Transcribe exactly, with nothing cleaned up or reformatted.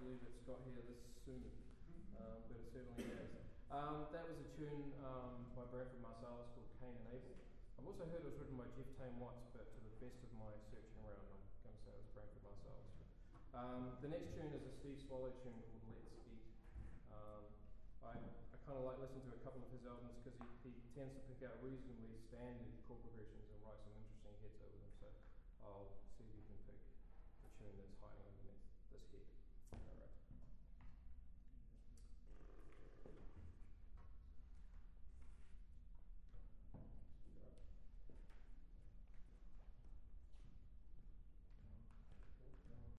believe it's got here this soon, um, but it certainly has. Um, that was a tune um, by Branford Marsalis called Cain and Abel. I've also heard it was written by Jeff Tame Watts, but to the best of my searching around, I'm going to say it was Branford Marsalis. Um, the next tune is a Steve Swallow tune called Let's Eat. Um, I, I kind of like listening to a couple of his albums because he, he tends to pick out reasonably standard chord progressions and write some interesting hits over them. So I'll see if you can pick the tune that's hiding